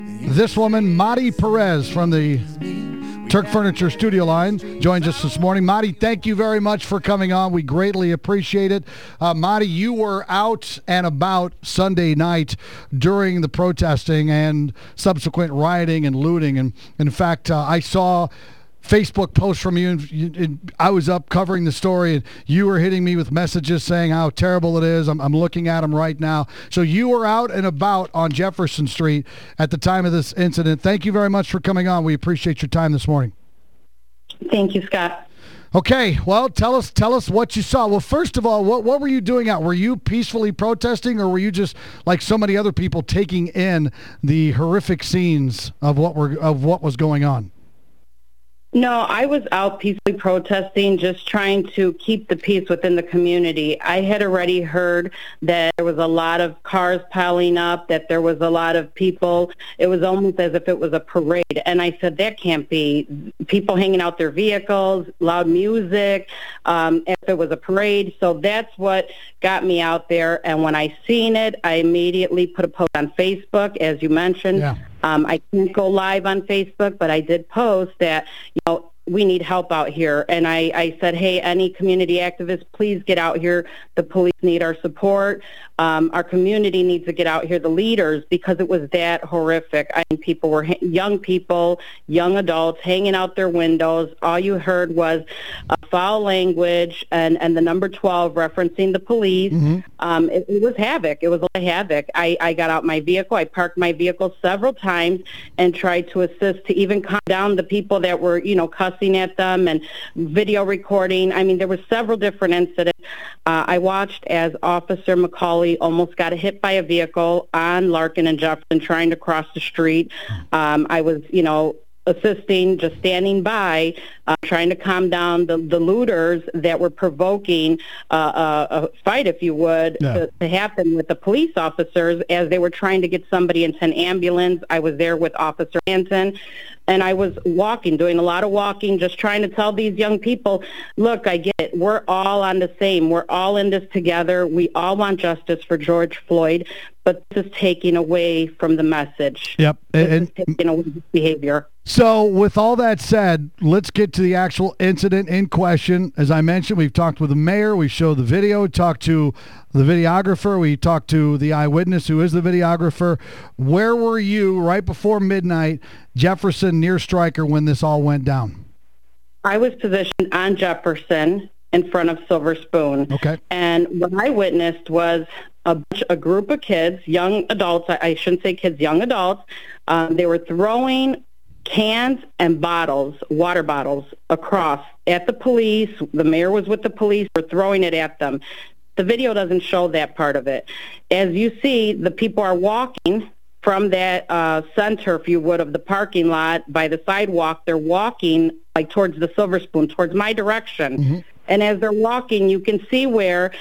This woman, Madi Perez from the Turk Furniture studio line, joins us this morning. Madi, thank you very much for coming on. We greatly appreciate it. Madi, you were out and about Sunday night during the protesting and subsequent rioting and looting. And in fact, I saw Facebook post from you, and I was up covering the story, and you were hitting me with messages saying how terrible it is. I'm looking at them right now. So you were out and about on Jefferson Street at the time of this incident. Thank you very much for coming on. We appreciate your time this morning. Thank you, Scott. Okay, well, tell us what you saw. Well, first of all, what were you doing out? Were you peacefully protesting, or were you just like so many other people taking in the horrific scenes of what was going on? No, I was out peacefully protesting, just trying to keep the peace within the community. I had already heard that there was a lot of cars piling up, that there was a lot of people. It was almost as if it was a parade. And I said, that can't be. People hanging out their vehicles, loud music, if it was a parade. So that's what got me out there. And when I seen it, I immediately put a post on Facebook, as you mentioned. Yeah. I can't go live on Facebook, but I did post that, we need help out here. And I said, hey, any community activists, please get out here. The police need our support. Our community needs to get out here, the leaders, because it was that horrific. I mean, people were young people, young adults hanging out their windows. All you heard was foul language and the number 12 referencing the police. Mm-hmm. It was havoc. It was a havoc. I got out my vehicle. I parked my vehicle several times and tried to assist to even calm down the people that were, cussing at them and video recording. I mean, there were several different incidents. I watched as Officer McCauley almost got hit by a vehicle on Larkin and Jefferson trying to cross the street. I was, assisting, just standing by, trying to calm down the looters that were provoking a fight, if you would, to happen with the police officers as they were trying to get somebody into an ambulance. I was there with Officer Anton, and I was doing a lot of walking, just trying to tell these young people, look, I get it. We're all on the same. We're all in this together. We all want justice for George Floyd, but this is taking away from the message. Yep. This is taking away behavior. So with all that said, let's get to the actual incident in question. As I mentioned, we've talked with the mayor, we showed the video, talked to the videographer, we talked to the eyewitness who is the videographer. Where were you right before midnight, Jefferson near Stryker, when this all went down? I was positioned on Jefferson in front of Silver Spoon. Okay. And what I witnessed was a group of kids, young adults, I shouldn't say kids, young adults. They were throwing cans and bottles, water bottles, across at the police. The mayor was with the police. Were throwing it at them. The video doesn't show that part of it. As you see, the people are walking from that center, if you would, of the parking lot by the sidewalk. They're walking like towards the Silver Spoon, towards my direction. Mm-hmm. And as they're walking, you can see where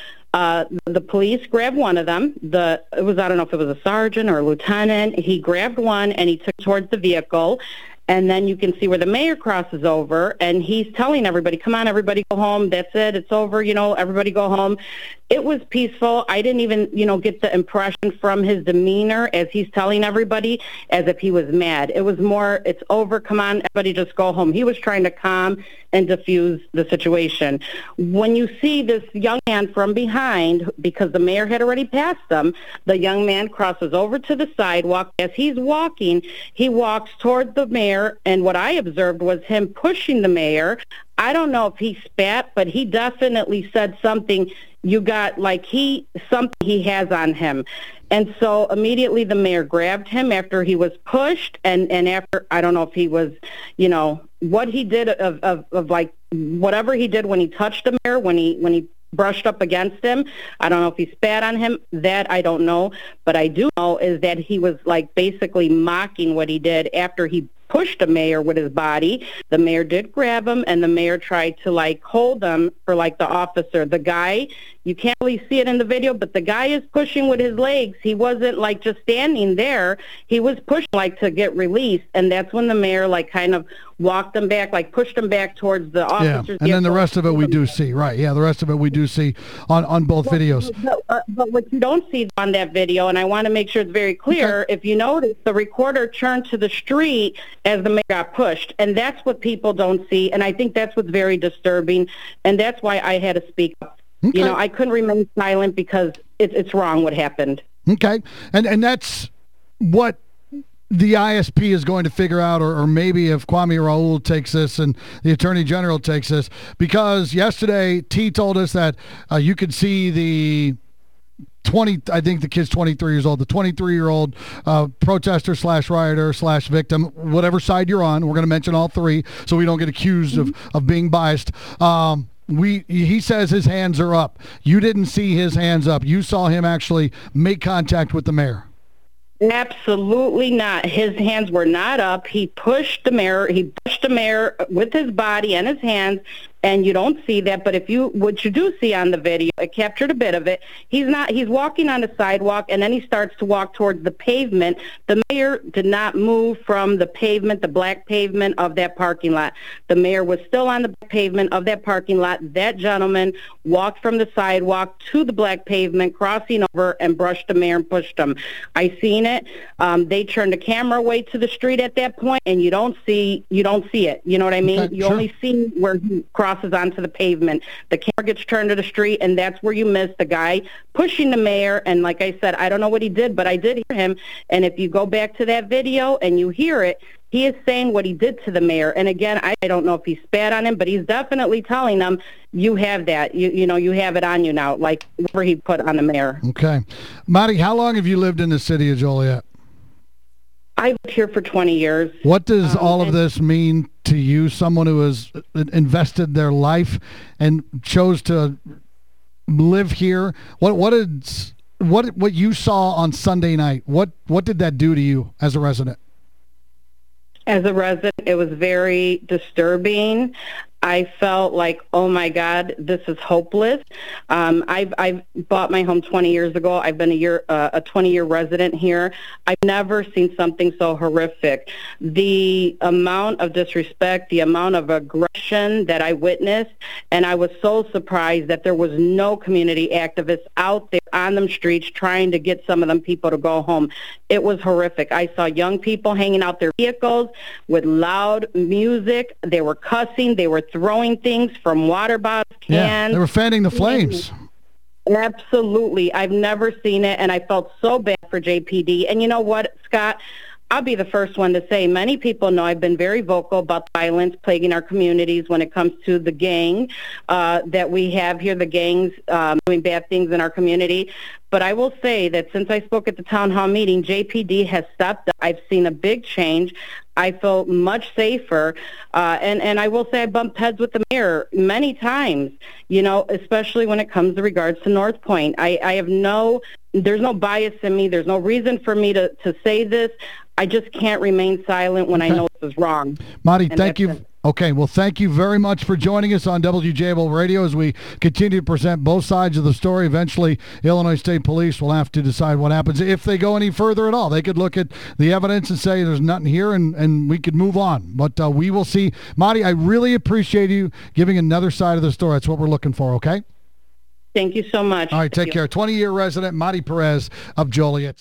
the police grabbed one of them. I don't know if it was a sergeant or a lieutenant. He grabbed one and he took towards the vehicle. And then you can see where the mayor crosses over, and he's telling everybody, come on, everybody go home. That's it. It's over. Everybody go home. It was peaceful. I didn't even, get the impression from his demeanor as he's telling everybody as if he was mad. It was more, it's over. Come on, everybody just go home. He was trying to calm and diffuse the situation. When you see this young man from behind, because the mayor had already passed them, the young man crosses over to the sidewalk. As he's walking, he walks toward the mayor, and what I observed was him pushing the mayor. I don't know if he spat, but he definitely said something. You got something he has on him. And so immediately the mayor grabbed him after he was pushed, and after, I don't know if he was, what he did of whatever he did when he touched the mayor, when he brushed up against him. I don't know if he spat on him. That I don't know. But I do know is that he was basically mocking what he did after he pushed the mayor with his body. The mayor did grab him, and the mayor tried to hold him for the officer. The guy You can't really see it in the video, but the guy is pushing with his legs. He wasn't like just standing there. He was pushing like to get released, and that's when the mayor like kind of walked him back, like pushed him back towards the officers. Yeah, and then the rest of it we do see, right? Yeah, the rest of it we do see on both videos. But what you don't see on that video, and I want to make sure it's very clear, if you notice, the recorder turned to the street as the mayor got pushed, and that's what people don't see, and I think that's what's very disturbing, and that's why I had to speak up. Okay. You know, I couldn't remain silent because it's wrong what happened. Okay, and that's what the ISP is going to figure out, or maybe if Kwame Raoul takes this and the Attorney General takes this, because yesterday T told us that you could see the I think the kid's 23 years old, the 23-year-old protester / rioter / victim, whatever side you're on. We're going to mention all three so we don't get accused of being biased. He says his hands are up. You didn't see his hands up. You saw him actually make contact with the mayor. Absolutely not. His hands were not up. He pushed the mayor. He pushed the mayor with his body and his hands, and you don't see that. But what you do see on the video, it captured a bit of it. He's walking on the sidewalk, and then he starts to walk towards the pavement. The mayor did not move from the pavement, the black pavement of that parking lot. The mayor was still on the pavement of that parking lot. That gentleman walked from the sidewalk to the black pavement, crossing over, and brushed the mayor and pushed him. I seen it. They turned the camera away to the street at that point, and you don't see it. You know what I mean? Okay, you sure. only see where he crosses onto the pavement. The camera gets turned to the street, and that's where you miss the guy pushing the mayor. And like I said, I don't know what he did, but I did hear him. And if you go back to that video and you hear it, he is saying what he did to the mayor. And again, I don't know if he spat on him, but he's definitely telling them, you have that. You have it on you now, like whatever he put on the mayor. Okay. Marty, how long have you lived in the city of Joliet? I've lived here for 20 years. What does all of this mean to you, someone who has invested their life and chose to live here? What you saw on Sunday night, what did that do to you as a resident? As a resident, it was very disturbing. I felt like, oh my God, this is hopeless. I've bought my home 20 years ago. I've been a 20-year resident here. I've never seen something so horrific. The amount of disrespect, the amount of aggression that I witnessed, and I was so surprised that there was no community activists out there on them streets trying to get some of them people to go home. It was horrific. I saw young people hanging out their vehicles with loud music. They were cussing. They were throwing things from water bottles, cans. Yeah, they were fanning the flames. Absolutely. I've never seen it, and I felt so bad for JPD. And you know what, Scott? I'll be the first one to say many people know I've been very vocal about violence plaguing our communities when it comes to the gang that we have here, the gangs doing bad things in our community. But I will say that since I spoke at the town hall meeting, JPD has stepped up. I've seen a big change. I feel much safer. And I will say I bumped heads with the mayor many times, especially when it comes to regards to North Point. I have there's no bias in me. There's no reason for me to say this. I just can't remain silent when I know this is wrong. Marty, thank you. Okay, well, thank you very much for joining us on WJBL Radio as we continue to present both sides of the story. Eventually, Illinois State Police will have to decide what happens. If they go any further at all, they could look at the evidence and say there's nothing here and we could move on. But we will see. Marty, I really appreciate you giving another side of the story. That's what we're looking for, okay? Thank you so much. All right, take care. 20-year resident Marty Perez of Joliet.